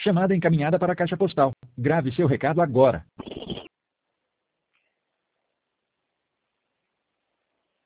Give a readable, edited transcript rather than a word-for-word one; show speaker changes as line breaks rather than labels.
Chamada encaminhada para a caixa postal. Grave seu recado agora.